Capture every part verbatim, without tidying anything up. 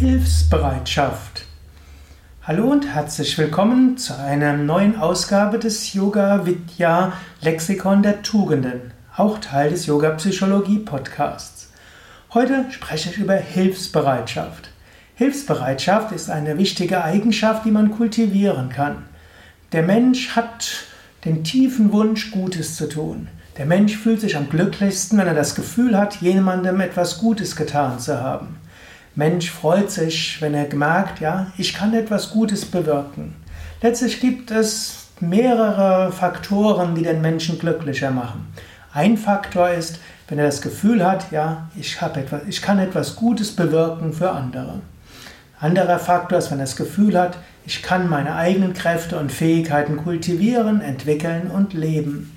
Hilfsbereitschaft. Hallo und herzlich willkommen zu einer neuen Ausgabe des Yoga Vidya Lexikon der Tugenden, auch Teil des Yoga Psychologie Podcasts. Heute spreche ich über Hilfsbereitschaft. Hilfsbereitschaft ist eine wichtige Eigenschaft, die man kultivieren kann. Der Mensch hat den tiefen Wunsch, Gutes zu tun. Der Mensch fühlt sich am glücklichsten, wenn er das Gefühl hat, jemandem etwas Gutes getan zu haben. Mensch freut sich, wenn er merkt, ja, ich kann etwas Gutes bewirken. Letztlich gibt es mehrere Faktoren, die den Menschen glücklicher machen. Ein Faktor ist, wenn er das Gefühl hat, ja, ich habe etwas, ich kann etwas Gutes bewirken für andere. Ein anderer Faktor ist, wenn er das Gefühl hat, ich kann meine eigenen Kräfte und Fähigkeiten kultivieren, entwickeln und leben.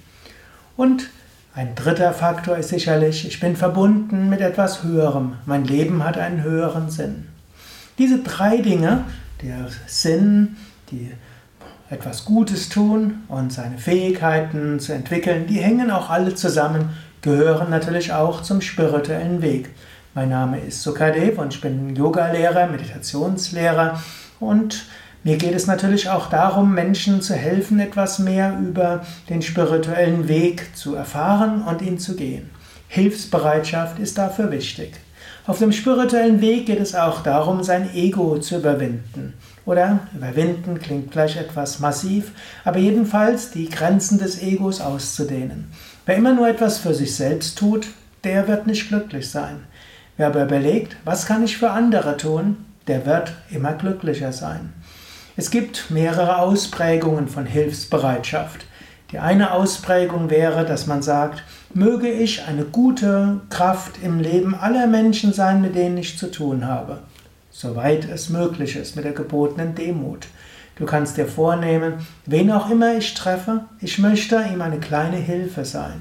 Und ein dritter Faktor ist sicherlich, ich bin verbunden mit etwas Höherem. Mein Leben hat einen höheren Sinn. Diese drei Dinge, der Sinn, die etwas Gutes tun und seine Fähigkeiten zu entwickeln, die hängen auch alle zusammen, gehören natürlich auch zum spirituellen Weg. Mein Name ist Sukadev und ich bin Yogalehrer, Meditationslehrer und mir geht es natürlich auch darum, Menschen zu helfen, etwas mehr über den spirituellen Weg zu erfahren und ihn zu gehen. Hilfsbereitschaft ist dafür wichtig. Auf dem spirituellen Weg geht es auch darum, sein Ego zu überwinden. Oder überwinden klingt gleich etwas massiv, aber jedenfalls die Grenzen des Egos auszudehnen. Wer immer nur etwas für sich selbst tut, der wird nicht glücklich sein. Wer aber überlegt, was kann ich für andere tun, der wird immer glücklicher sein. Es gibt mehrere Ausprägungen von Hilfsbereitschaft. Die eine Ausprägung wäre, dass man sagt, möge ich eine gute Kraft im Leben aller Menschen sein, mit denen ich zu tun habe. Soweit es möglich ist, mit der gebotenen Demut. Du kannst dir vornehmen, wen auch immer ich treffe, ich möchte ihm eine kleine Hilfe sein.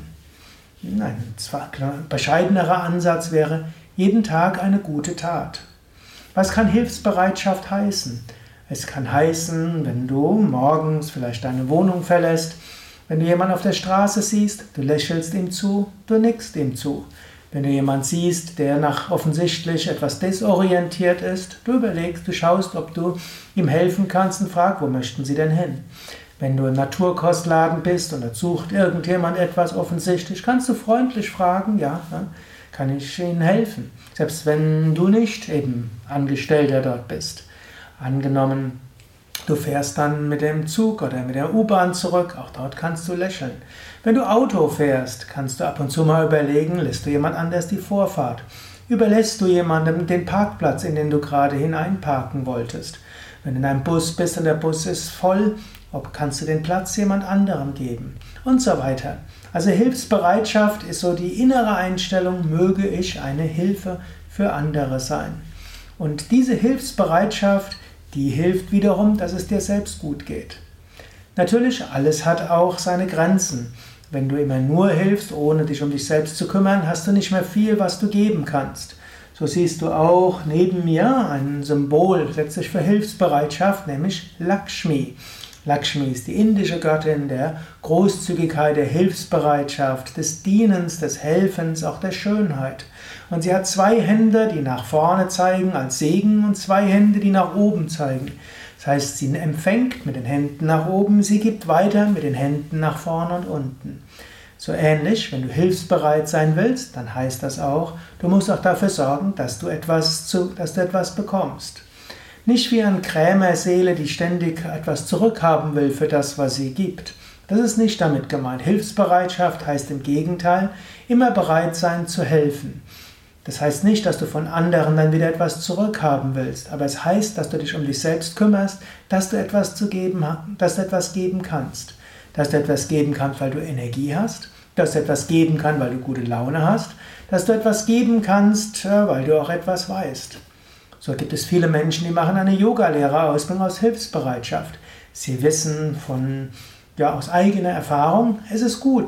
Ein zwar bescheidenerer Ansatz wäre, jeden Tag eine gute Tat. Was kann Hilfsbereitschaft heißen? Es kann heißen, wenn du morgens vielleicht deine Wohnung verlässt, wenn du jemanden auf der Straße siehst, du lächelst ihm zu, du nickst ihm zu. Wenn du jemanden siehst, der nach offensichtlich etwas desorientiert ist, du überlegst, du schaust, ob du ihm helfen kannst und fragst, wo möchten sie denn hin? Wenn du im Naturkostladen bist und da sucht irgendjemand etwas offensichtlich, kannst du freundlich fragen, ja, kann ich ihnen helfen? Selbst wenn du nicht eben Angestellter dort bist. Angenommen, du fährst dann mit dem Zug oder mit der U-Bahn zurück, auch dort kannst du lächeln. Wenn du Auto fährst, kannst du ab und zu mal überlegen, lässt du jemand anders die Vorfahrt? Überlässt du jemandem den Parkplatz, in den du gerade hineinparken wolltest? Wenn du in einem Bus bist und der Bus ist voll, ob kannst du den Platz jemand anderem geben? Und so weiter. Also Hilfsbereitschaft ist so die innere Einstellung, möge ich eine Hilfe für andere sein. Und diese Hilfsbereitschaft, die hilft wiederum, dass es dir selbst gut geht. Natürlich, alles hat auch seine Grenzen. Wenn du immer nur hilfst, ohne dich um dich selbst zu kümmern, hast du nicht mehr viel, was du geben kannst. So siehst du auch neben mir ein Symbol, letztlich für Hilfsbereitschaft, nämlich Lakshmi. Lakshmi ist die indische Göttin der Großzügigkeit, der Hilfsbereitschaft, des Dienens, des Helfens, auch der Schönheit. Und sie hat zwei Hände, die nach vorne zeigen als Segen und zwei Hände, die nach oben zeigen. Das heißt, sie empfängt mit den Händen nach oben, sie gibt weiter mit den Händen nach vorne und unten. So ähnlich, wenn du hilfsbereit sein willst, dann heißt das auch, du musst auch dafür sorgen, dass du etwas, zu, dass du etwas bekommst. Nicht wie eine Krämerseele, die ständig etwas zurückhaben will für das, was sie gibt. Das ist nicht damit gemeint. Hilfsbereitschaft heißt im Gegenteil, immer bereit sein zu helfen. Das heißt nicht, dass du von anderen dann wieder etwas zurückhaben willst, aber es heißt, dass du dich um dich selbst kümmerst, dass du etwas zu geben, dass du etwas geben kannst. Dass du etwas geben kannst, weil du Energie hast, dass du etwas geben kannst, weil du gute Laune hast, dass du etwas geben kannst, weil du auch etwas weißt. So gibt es viele Menschen, die machen eine Yogalehrerausbildung aus Hilfsbereitschaft. Sie wissen von, ja, aus eigener Erfahrung, es ist gut,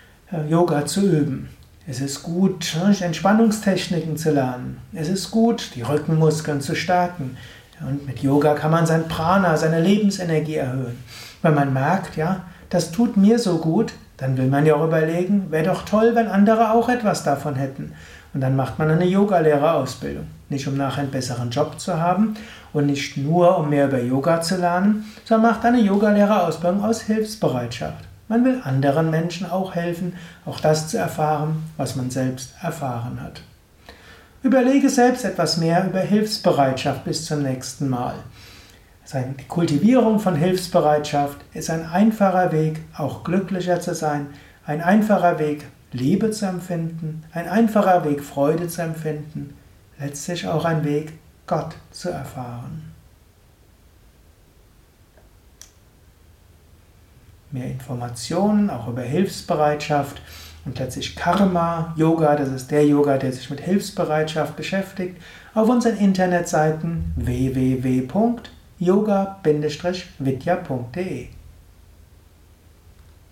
Yoga zu üben. Es ist gut, Entspannungstechniken zu lernen. Es ist gut, die Rückenmuskeln zu stärken. Und mit Yoga kann man sein Prana, seine Lebensenergie erhöhen. Wenn man merkt, ja, das tut mir so gut, dann will man ja auch überlegen, wäre doch toll, wenn andere auch etwas davon hätten. Und dann macht man eine Yogalehrerausbildung. Nicht um nachher einen besseren Job zu haben und nicht nur um mehr über Yoga zu lernen, sondern macht eine Yogalehrerausbildung aus Hilfsbereitschaft. Man will anderen Menschen auch helfen, auch das zu erfahren, was man selbst erfahren hat. Überlege selbst etwas mehr über Hilfsbereitschaft bis zum nächsten Mal. Die Kultivierung von Hilfsbereitschaft ist ein einfacher Weg, auch glücklicher zu sein, ein einfacher Weg, Liebe zu empfinden, ein einfacher Weg, Freude zu empfinden, letztlich auch ein Weg, Gott zu erfahren. Mehr Informationen auch über Hilfsbereitschaft und letztlich Karma Yoga, das ist der Yoga, der sich mit Hilfsbereitschaft beschäftigt, auf unseren Internetseiten w w w punkt yoga Bindestrich vidya punkt de.